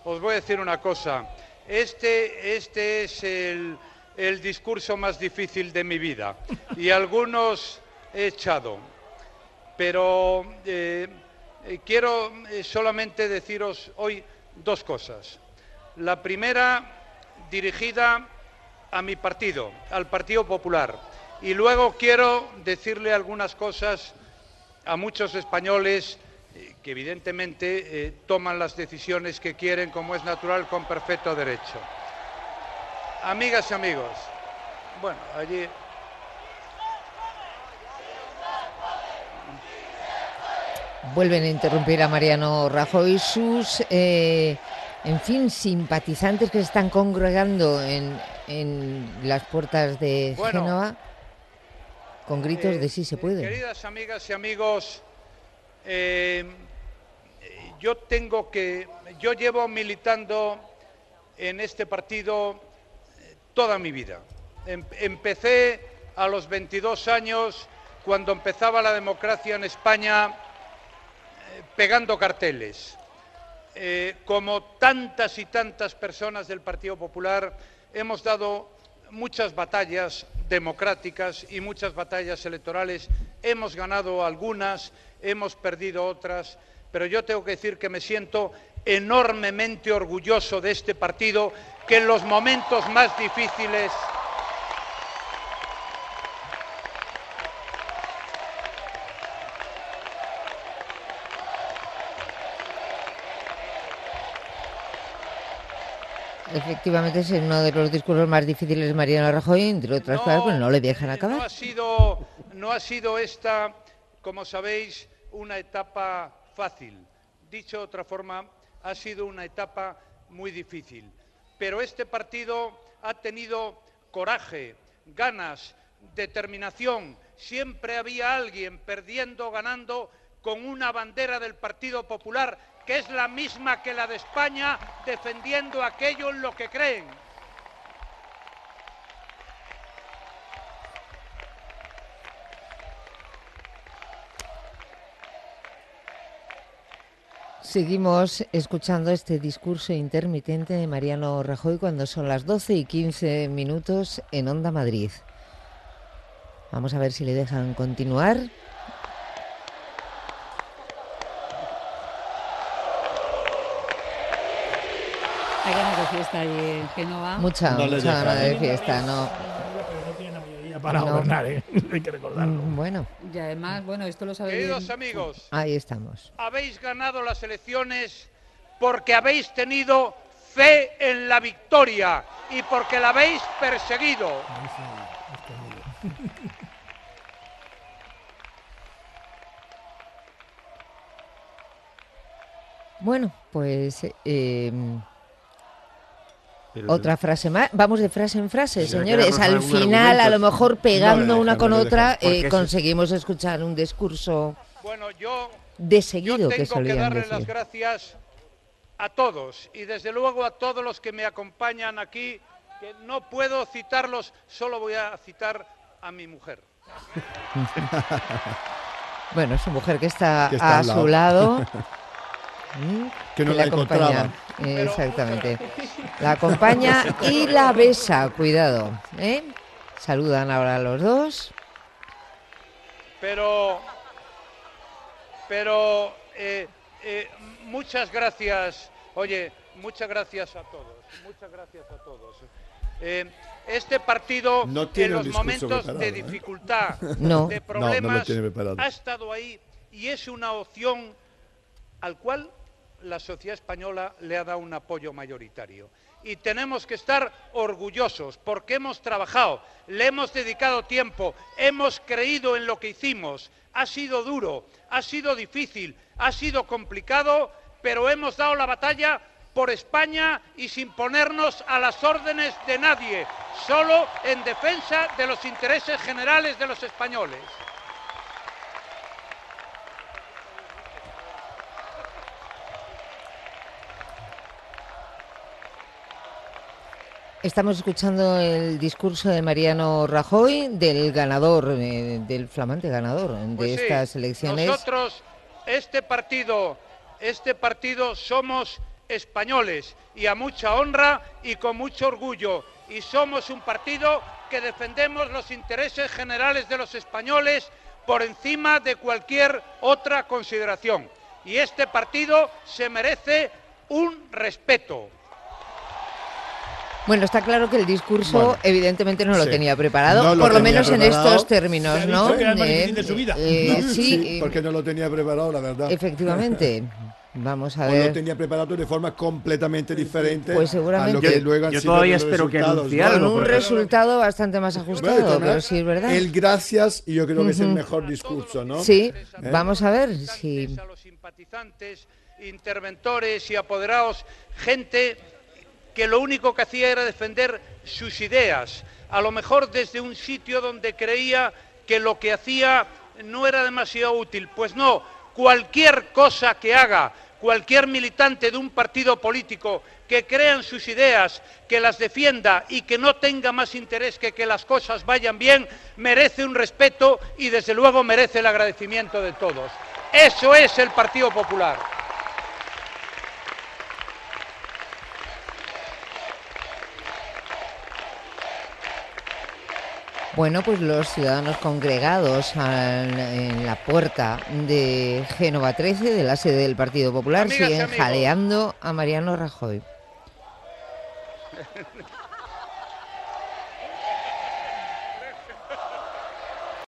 os voy a decir una cosa. Este es el discurso más difícil de mi vida y algunos he echado. Pero quiero solamente deciros hoy dos cosas. La primera, dirigida a mi partido, al Partido Popular. Y luego quiero decirle algunas cosas a muchos españoles que evidentemente toman las decisiones que quieren, como es natural, con perfecto derecho. Amigas y amigos, bueno, allí... Vuelven a interrumpir a Mariano Rajoy. Sus, en fin, simpatizantes que se están congregando en las puertas de Génova, con gritos de sí se puede. Queridas amigas y amigos, yo llevo militando en este partido toda mi vida. Empecé a los 22 años, cuando empezaba la democracia en España, pegando carteles. Como tantas y tantas personas del Partido Popular, hemos dado muchas batallas democráticas y muchas batallas electorales. Hemos ganado algunas, hemos perdido otras, pero yo tengo que decir que me siento enormemente orgulloso de este partido, que en los momentos más difíciles efectivamente es uno de los discursos más difíciles de Mariano Rajoy, entre otras cosas, pues no le dejan acabar. No ha sido esta, como sabéis, una etapa fácil. Dicho de otra forma, ha sido una etapa muy difícil. Pero este partido ha tenido coraje, ganas, determinación. Siempre había alguien perdiendo o ganando con una bandera del Partido Popular, que es la misma que la de España, defendiendo aquello en lo que creen. Seguimos escuchando este discurso intermitente de Mariano Rajoy cuando son las 12:15 en Onda Madrid. Vamos a ver si le dejan continuar. Hay ganas de fiesta allí en Génova. Mucha ganas de fiesta, ¿no? No tiene la mayoría para gobernar, hay que recordarlo. Bueno. Y además, esto lo sabéis. Queridos amigos, ahí estamos. Habéis ganado las elecciones porque habéis tenido fe en la victoria y porque la habéis perseguido. Bueno, pues otra frase más. Vamos de frase en frase, señores. Al final, a lo mejor pegando una con otra, conseguimos escuchar un discurso de seguido que solían darle decir. Las gracias a todos y desde luego a todos los que me acompañan aquí, que no puedo citarlos, solo voy a citar a mi mujer. Bueno, su mujer que está a su lado. Que no la acompaña. Exactamente. La acompaña y la besa, cuidado. Saludan ahora a los dos. Pero muchas gracias. Oye, muchas gracias a todos. Muchas gracias a todos. Este partido no tiene en los momentos de dificultad, de problemas, ha estado ahí y es una opción al cual la sociedad española le ha dado un apoyo mayoritario. Y tenemos que estar orgullosos porque hemos trabajado, le hemos dedicado tiempo, hemos creído en lo que hicimos. Ha sido duro, ha sido difícil, ha sido complicado, pero hemos dado la batalla por España y sin ponernos a las órdenes de nadie, solo en defensa de los intereses generales de los españoles. Estamos escuchando el discurso de Mariano Rajoy, del ganador, del flamante ganador de estas elecciones. Nosotros, este partido somos españoles y a mucha honra y con mucho orgullo. Y somos un partido que defendemos los intereses generales de los españoles por encima de cualquier otra consideración. Y este partido se merece un respeto. Bueno, está claro que el discurso evidentemente no lo tenía preparado, no lo por lo tenía menos preparado. en estos términos, Se ha ¿no? dicho que era el más difícil de su vida. Sí, porque no lo tenía preparado, la verdad. efectivamente. Vamos a O ver. lo tenía preparado de forma completamente diferente Pues seguramente. a lo que luego han Yo sido todavía los espero que resultados, anuncie ¿no? algo. Con un porque- resultado bastante más Bueno, ajustado, pero sí es verdad. El gracias, y yo creo que es el mejor discurso, ¿no? Sí, vamos a ver si... A los simpatizantes, interventores y apoderados, gente que lo único que hacía era defender sus ideas, a lo mejor desde un sitio donde creía que lo que hacía no era demasiado útil. Pues no, cualquier cosa que haga cualquier militante de un partido político que crea en sus ideas, que las defienda y que no tenga más interés que las cosas vayan bien, merece un respeto y desde luego merece el agradecimiento de todos. Eso es el Partido Popular. Bueno, pues los ciudadanos congregados en la puerta de Génova 13, de la sede del Partido Popular, Amigas y siguen amigos. jaleando a Mariano Rajoy.